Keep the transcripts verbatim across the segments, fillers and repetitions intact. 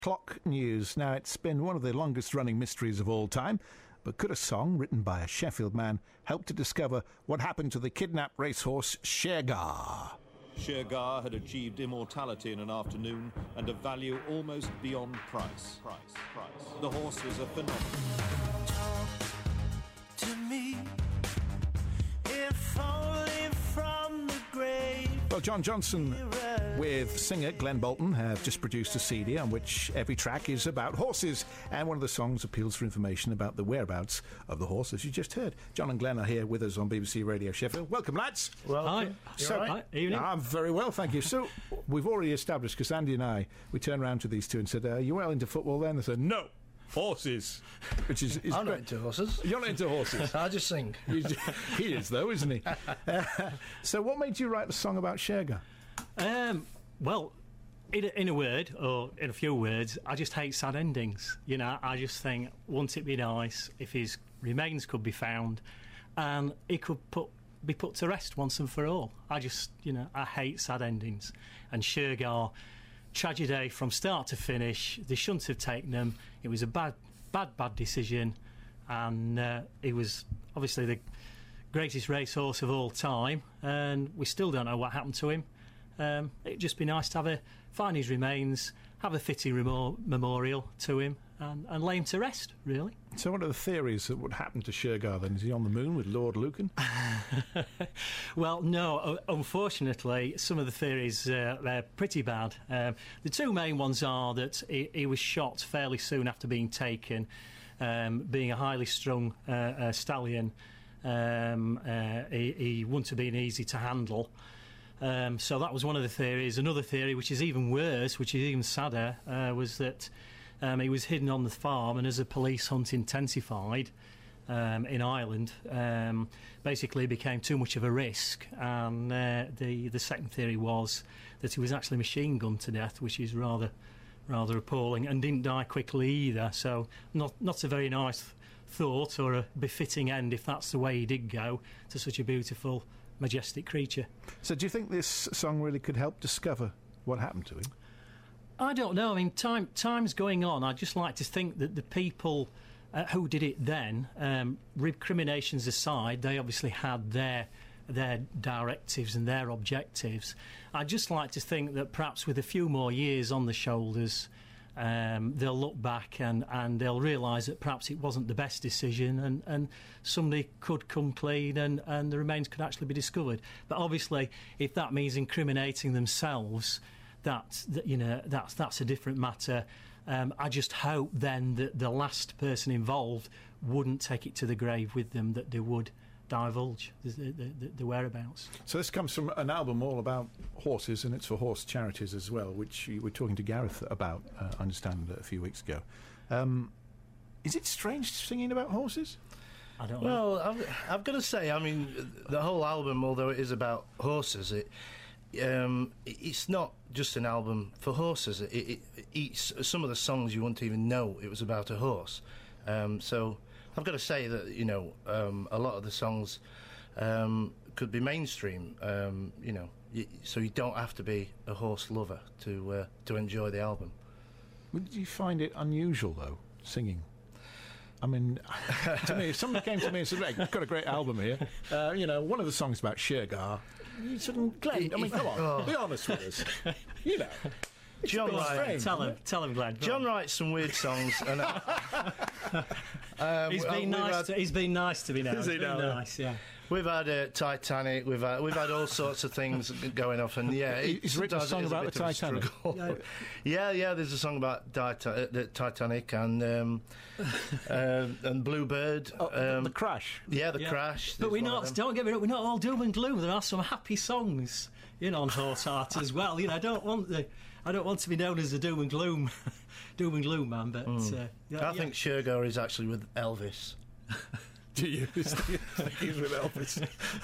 Clock News. Now, it's been one of the longest-running mysteries of all time, but could a song written by a Sheffield man help to discover what happened to the kidnapped racehorse Shergar? Shergar had achieved immortality in an afternoon and a value almost beyond price. Price, price. The horse was a phenomenon. Talk to me, if only from the grave. Well, John Johnson with singer Glenn Bolton have just produced a C D on which every track is about horses, and one of the songs appeals for information about the whereabouts of the horse, as you just heard. John and Glenn are here with us on B B C Radio Sheffield. Welcome, lads. Well, hi. So, right? Hi. Evening. I'm very well, thank you. So, we've already established, because Andy and I, we turned around to these two and said, uh, you well into football then? They said, no. Horses, which is, is I'm great. not into horses. You're not into horses. I just sing. He is, though, isn't he? Uh, so, what made you write a song about Shergar? Um, well, in a, in a word, or in a few words, I just hate sad endings. You know, I just think, wouldn't it be nice if his remains could be found and he could put be put to rest once and for all? I just, you know, I hate sad endings. And Shergar, tragedy from start to finish. They shouldn't have taken him. It was a bad, bad, bad decision, and uh, he was obviously the greatest racehorse of all time, and we still don't know what happened to him. Um, it'd just be nice to have a find his remains, have a fitting remo- memorial to him, and, and lay him to rest, really. So what are the theories that would happen to Shergar then? Is he on the moon with Lord Lucan? Well, no, unfortunately, some of the theories, uh, they're pretty bad. Um, the two main ones are that he, he was shot fairly soon after being taken, um, being a highly strung uh, uh, stallion. Um, uh, he, he wouldn't have been easy to handle. Um, so that was one of the theories. Another theory, which is even worse, which is even sadder, uh, was that um, he was hidden on the farm, and as the police hunt intensified um, in Ireland, um, basically became too much of a risk. And uh, the the second theory was that he was actually machine gunned to death, which is rather rather appalling, and didn't die quickly either. So not not a very nice thought or a befitting end, if that's the way he did go, to such a beautiful, majestic creature. So do you think this song really could help discover what happened to him? I don't know. I mean, time time's going on. I'd just like to think that the people uh, who did it then, um, recriminations aside, they obviously had their their directives and their objectives. I'd just like to think that perhaps with a few more years on the shoulders, Um, they'll look back and, and they'll realise that perhaps it wasn't the best decision, and, and somebody could come clean and, and the remains could actually be discovered. But obviously, if that means incriminating themselves, that's that, you know that's that's a different matter. Um, I just hope then that the last person involved wouldn't take it to the grave with them, that they would divulge the, the, the, the whereabouts. So this comes from an album all about horses, and it's for horse charities as well, which you were talking to Gareth about, uh, I understand, a few weeks ago. Um, is it strange singing about horses? I don't know. Well, I've, I've got to say, I mean, the whole album, although it is about horses, it um, it's not just an album for horses. It, it, it's some of the songs you wouldn't even know it was about a horse. Um, so I've got to say that, you know, um, a lot of the songs um, could be mainstream, um, you know, y- so you don't have to be a horse lover to uh, to enjoy the album. Did you find it unusual, though, singing? I mean, to me, if somebody came to me and said, "Hey, got a great album here," uh, you know, one of the songs about Shergar, you sort Glenn, I mean, come on, oh. be honest with us, you know. John writes, tell him, tell him, Glenn. John writes some weird songs, and uh, um, he's been nice. Had, to, he's been nice to me now. Is he now? Nice, yeah. We've had uh, Titanic. We've had we've had all sorts of things going off, and yeah, he's written a song about the Titanic. Yeah. yeah, yeah. There's a song about Tita- the Titanic and um, uh, and Bluebird. Oh, um, the crash. Yeah, the yeah. crash. But we're not. Don't get me wrong. We're not all doom and gloom. There are some happy songs, you know, on Horse Art as well. You know, I don't want the. I don't want to be known as a doom and gloom, doom and gloom man. But mm. uh, yeah, I think yeah. Shergar is actually with Elvis. Do you? He's with Elvis.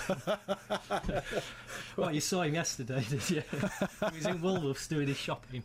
Well, you saw him yesterday, did you? He was in Woolworths doing his shopping.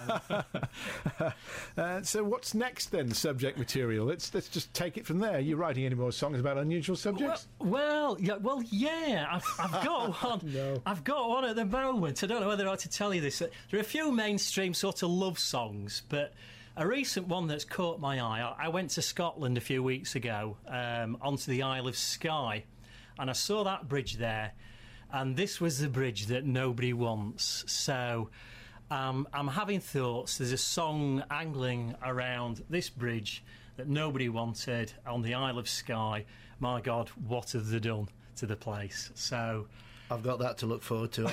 uh, so what's next then, subject material? Let's let's just take it from there. Are you writing any more songs about unusual subjects? Well, well, yeah, well, yeah. I've, I've got one. No. I've got one at the moment. I don't know whether I ought to tell you this. There are a few mainstream sort of love songs, but A recent one that's caught my eye, I I went to Scotland a few weeks ago, um, onto the Isle of Skye, and I saw that bridge there, and this was the bridge that nobody wants. So um, I'm having thoughts. There's a song angling around this bridge that nobody wanted on the Isle of Skye. My God, what have they done to the place? So I've got that to look forward to.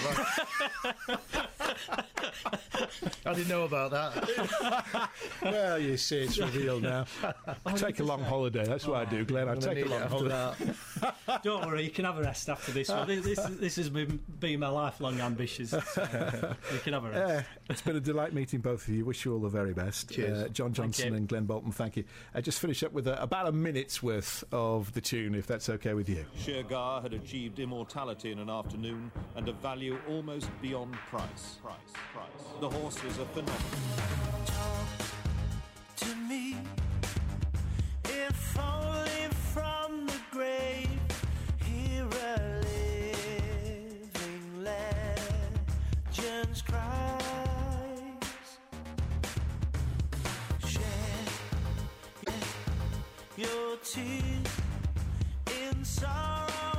I didn't know about that. Well, you see, it's revealed now. I take a long holiday. That's what I do, Glenn. I take a long holiday. Don't worry, you can have a rest after this one. This, this, this has been, been my lifelong ambition. So you can have a rest. Uh, it's been a delight meeting both of you. Wish you all the very best. Cheers. Uh, John Johnson and Glenn Bolton, thank you. Uh, just finish up with uh, about a minute's worth of the tune, if that's okay with you. Shergar had achieved immortality in an afternoon and a value almost beyond price. Price, price. The horse was a phenomenon. Talk to me, if only from the grave. Hear a living legend's cries. Shed your tears in sorrow.